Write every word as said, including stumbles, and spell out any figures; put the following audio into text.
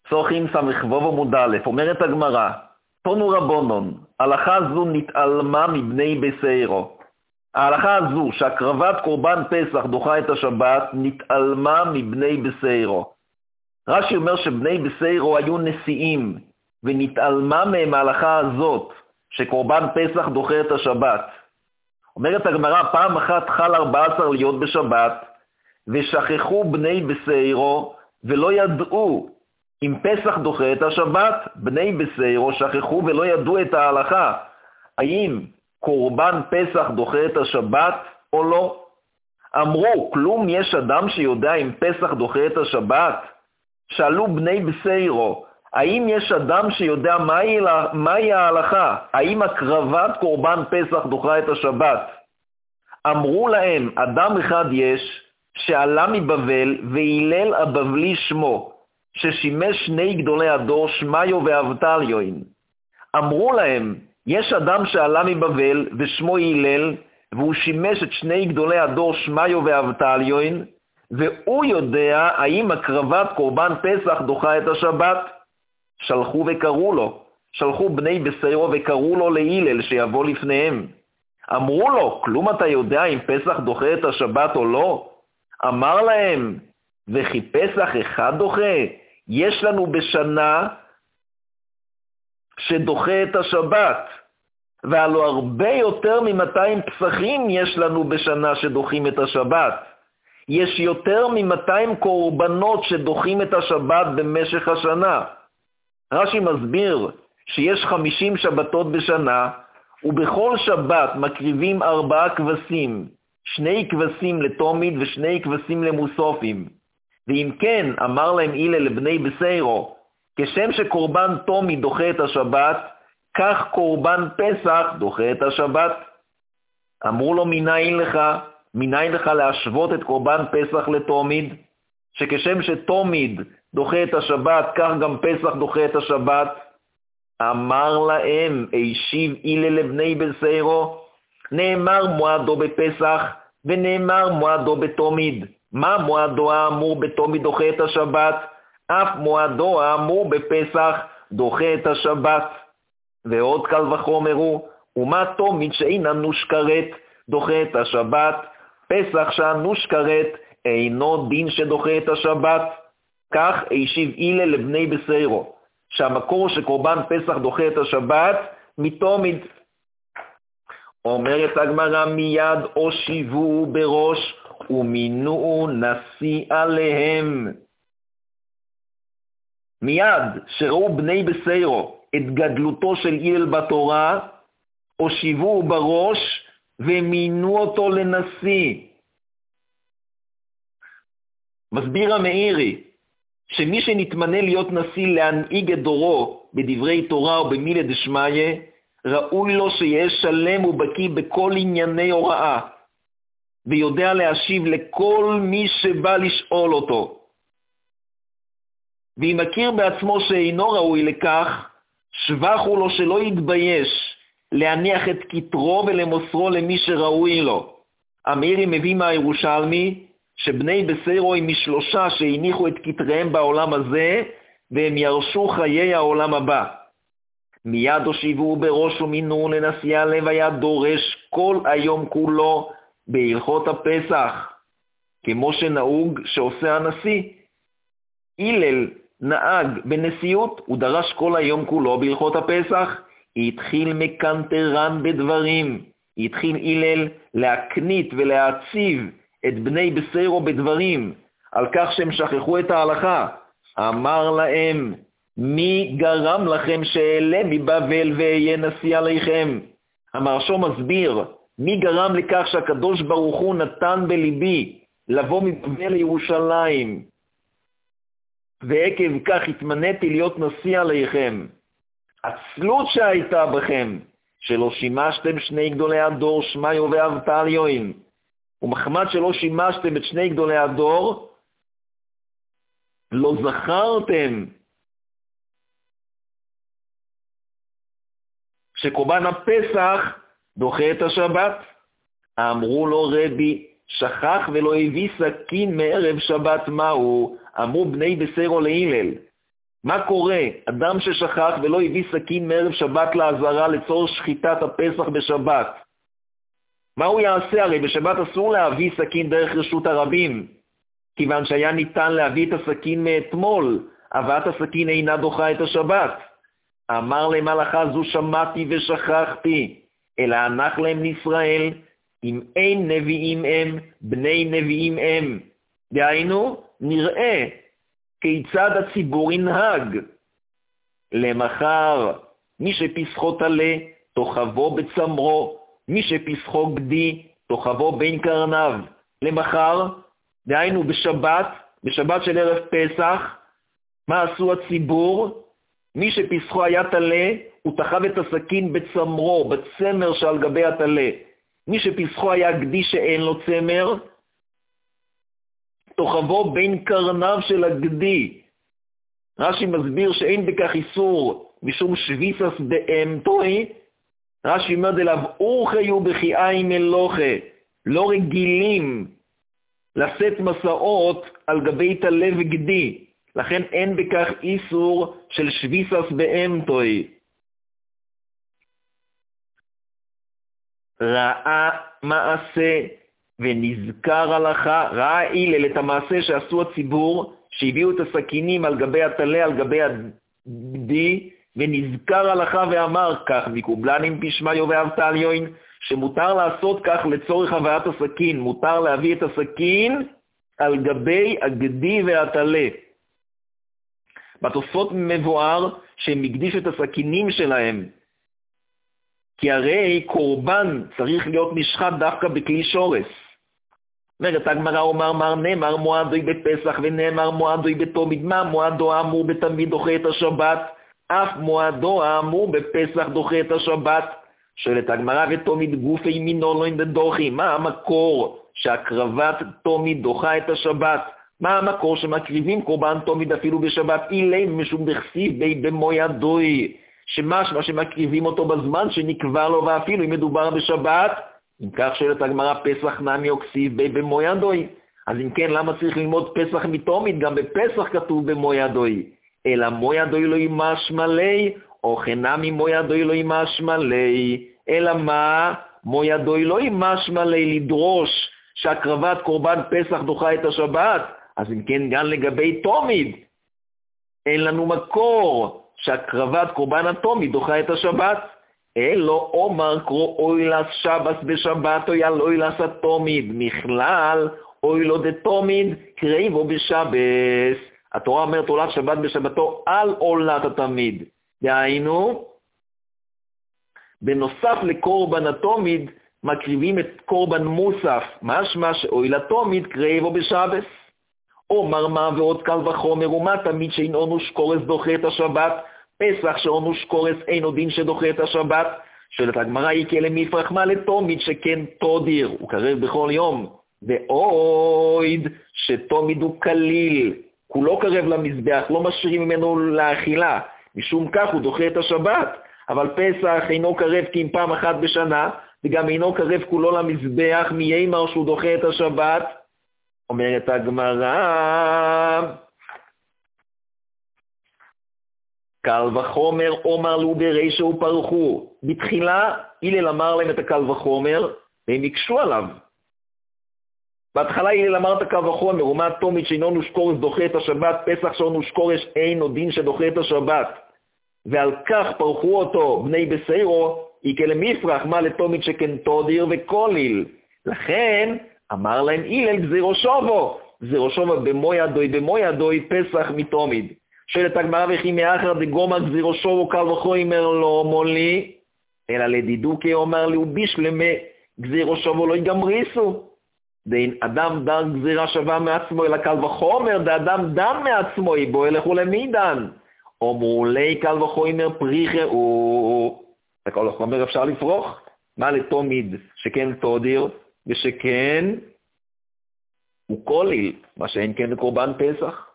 צוחים סמכבוב עמוד א', אומרת הגמרא, תונו רבונון, הלכה זו נתעלמה מבני בסיירו. ההלכה הזו שהקרבת קורבן פסח דוחה את השבת נתעלמה מבני בסיירו. רש"י אומר שבני בסיירו היו נשיאים, ונתעלמה מהם ההלכה הזאת שקורבן פסח דוחה את השבת. אומרת הגמרא, פעם אחת חל ארבע עשרה להיות בשבת, ושכחו בני בסיירו ולא ידעו אם פסח דוחה את השבת. בני בסיירו שכחו ולא ידעו את ההלכה, האם קורבן פסח דוחה את השבת או לא. אמרו, כלום יש אדם שיודע אם פסח דוחה את השבת? שאלו בני בסיירו, האם יש אדם שיודע מהי, מהי ההלכה? האם הקרבת קורבן פסח דוחה את השבת? אמרו להם, אדם אחד יש שעלה מבבל והילל הבבלי שמו, ששימש שני גדולי הדור שמיו ואבטליון. אמרו להם, יש אדם שעלה מבבל ושמו הילל, והוא שימש את שני גדולי הדור שמיו ואבטליון, והוא יודע האם הקרבת קורבן פסח דוחה את השבת. שלחו וקראו לו, שלחו בני בסיירו וקראו לו להילל שיבוא לפניהם. אמרו לו, כלום אתה יודע אם פסח דוחה את השבת או לא? אמר להם, וכי פסח אחד דוחה? יש לנו בשנה שדוחה את השבת, והלא הרבה יותר מ-מאתיים פסחים יש לנו בשנה שדוחים את השבת. יש יותר מ-מאתיים קורבנות שדוחים את השבת במשך השנה. רש"י מסביר שיש חמישים שבתות בשנה, ובכל שבת מקריבים ארבעה כבשים, שני כבשים לתומיד ושני כבשים למוסופים. ואם כן, אמר להם הילל לבני בסיירו, כשם שקורבן תומיד דוחה את השבת, כך קורבן פסח דוחה את השבת. אמרו לו, מניין לך, מניין לך להשוות את קורבן פסח לתומיד, שכשם שתומיד דוחה את השבת, כך גם פסח דוחה את השבת. אמר להם, הישיב הילל לבני בסיירו, נאמר מועדו בפסח, ונאמר מועדו בתומיד. מה מועדו האמור בתומיד דוחה את השבת? אף מועדו האמור בפסח דוחה את השבת. ועוד קל וחומרו, ומה תומיד שאינה נושקרת דוחה את השבת? פסח שהנושקרת אינו דין שדוחה את השבת. כך הישיב הילל לבני בסיירו, שהמקור שקורבן פסח דוחה את השבת מתומיד. אומרת הגמרא, מיד הושיבו בראש ומינו נשיא עליהם. מיד שראו בני בסיירו את גדלותו של הילל בתורה, הושיבו בראש ומינו אותו לנשיא. מסביר המאירי שמי שנתמנה להיות נשיא להנהיג את דורו בדברי תורה או במילי דשמיא, ראוי לו שיהיה שלם ובקיא בכל ענייני הוראה, ויודע להשיב לכל מי שבא לשאול אותו. ואם מכיר בעצמו שאינו ראוי לכך, שבחו לו שלא יתבייש להניח את כתרו ולמוסרו למי שראוי לו. המאירי מביא מהירושלמי שבני בסיירו הם משלושה שהניחו את כתריהם בעולם הזה, והם ירשו חיי העולם הבא. מיד הושיבו בראש ומינו לנשיא עליהם, היה דורש כל היום כולו בהלכות הפסח, כמו שנהוג שעושה הנשיא. הילל נהג בנשיאות, הוא דרש כל היום כולו בהלכות הפסח. התחיל מקנטרן בדברים, התחיל הילל להקנית ולהציב את בני בסיירו בדברים, על כך שהם שכחו את ההלכה. אמר להם, מי גרם לכם שאעלה מבבל ואהיה נשיא עליכם? המהרש"א מסביר, מי גרם לכך שהקדוש ברוך הוא נתן בליבי לבוא מבבל לירושלים, ועקב כך התמניתי להיות נשיא עליכם. עצלות שהייתה בכם, שלא שימשתם שני גדולי הדור שמיו ואבטליון, ומחמד שלא שימשתם את שני גדולי הדור, לא זכרתם שקורבן הפסח דוחה את השבת. אמרו לו, רבי, שכח ולא הביא סכין מערב שבת מהו? אמרו בני בסיירו להילל, מה קורה? אדם ששכח ולא הביא סכין מערב שבת לעזרה לצורך שחיטת הפסח בשבת. מה הוא יעשה? הרי בשבת אסור להביא סכין דרך רשות הרבים, כיוון שהיה ניתן להביא את הסכין מאתמול, הבאת הסכין אינה דוחה את השבת. אמר להם הלכה זו שמעתי ושכחתי, אלא הנח להם לישראל, אם אין נביאים הם, בני נביאים הם. דהיינו, נראה כיצד הציבור ינהג. למחר, מי שפסחו תלה, תוכבו בצמרו, מי שפסחו גדי, תוכבו בין קרניו. למחר, דהיינו בשבת, בשבת של ערב פסח, מה עשו הציבור? מי שפסחו היה תלה, הוא תחב את הסכין בצמרו, בצמר שעל גבי התלה. מי שפסחו היה גדי שאין לו צמר, תוכבו בין קרניו של הגדי. רש"י מסביר שאין בכך איסור משום שביסס באמתוי. רש"י אומר דלאו אורחיו בחיי מלוכה, לא רגילים לשאת מסעות על גבי תלה וגדי, לכן אין בכך איסור של שביסס באמתוי. ראה מעשה ונזכר הלכה, ראה אילל את המעשה שעשו הציבור, שהביאו את הסכינים על גבי התלה, על גבי הגדי, ונזכר הלכה ואמר כך, מקובלנים פשמעו ואבטליון, שמותר לעשות כך לצורך הבאת הסכין, מותר להביא את הסכין על גבי הגדי והתלה. בתוספות מבואר שהם הקדיש את הסכינים שלהם, כי הרי קורבן צריך להיות נשחט דווקא בכלי שורש. אומרת הגמרא, אומר מר נאמר מועדוי בפסח ונאמר מועדוי בתומיד. מה מועדו האמור בתמיד דוחה את השבת? אף מועדו האמור בפסח דוחה את השבת. שואלת הגמרא, ותומיד גופי מינו לא דוחי. מה המקור שהקרבת תומיד דוחה את השבת? מה המקור שמקריבים קורבן תומיד אפילו בשבת? אילי משום דכסיב בי במועדוי, שמשמע שמקריבים אותו בזמן שנקבע לו, ואפילו אם מדובר בשבת. אם כך שואלת הגמרא, פסח נמי אוקסיב בי במועדוי. אז אם כן, למה צריך ללמוד פסח מתומית? גם בפסח כתוב במועדוי. אלא מועדוי לא ימשמע לי, או חנמי מועדוי לא ימשמע לי. אלא מה? מועדוי לא ימשמע לי לדרוש שהקרבת קורבן פסח דוחה את השבת. אז אם כן, גם לגבי תומית, אין לנו מקור שהקרבת קורבן התומית דוחה את השבת. אלו אומר קרו אוילס שבס בשבת או יל אוילס התומית. מכלל אוילו דתומית קריבו בשבס. התורה אומרת עולת שבת בשבתו על עולת התמיד. דהיינו, בנוסף לקורבן התומית, מקריבים את קורבן מוסף, משמע שאוילת תומית קריבו בשבס. אומר מה ועוד קל וחומר, ומה תמיד שאין אונוש קורס דוחה את השבת, פסח שאונוש קורס אין עוד דין שדוחה את השבת. שואלת הגמרא, היא כאלה מפרח מה לתומית שכן תודיר, הוא קרב בכל יום. ואויד שתומית הוא כליל, הוא לא קרב למזבח, לא משאירים ממנו לאכילה, משום כך הוא דוחה את השבת. אבל פסח אינו קרב כי אם פעם אחת בשנה, וגם אינו קרב כולו למזבח, מי יאמר שהוא דוחה את השבת? אומרת הגמרא, קל וחומר אומר לו ברישא ופרחו. בתחילה הלל אמר להם את הקל וחומר, והם יקשו עליו. בהתחלה הלל אמר את הקל וחומר, ומה תומית שאינו נושקורס דוחה את השבת, פסח שאינו נושקורס אין עוד דין שדוחה את השבת. ועל כך פרחו אותו בני בסיירו, יקל מפרח מה לתומית שכן תודיר וקוליל. לכן אמר להם הלל גזירו שובו, גזירו שובו במו ידוי, במו ידוי פסח מתומיד. שואלת הגמרא, וכי מאחר דגומא גזירו שובו קל וחומר לא מולי, אלא לדידוקי אומר לי ובישלמה גזירו שובו לא יגמריסו. דין אדם דר גזירה שווה מעצמו אלא קל וחומר, דאדם דם מעצמו בו ילכו למידן. אומרו לי קל וחומר פריחה הוא, הקל וחומר אפשר לפרוח. מה לתומיד שכן תודיר ושכן הוא קוליל, מה שאין כן לקורבן פסח.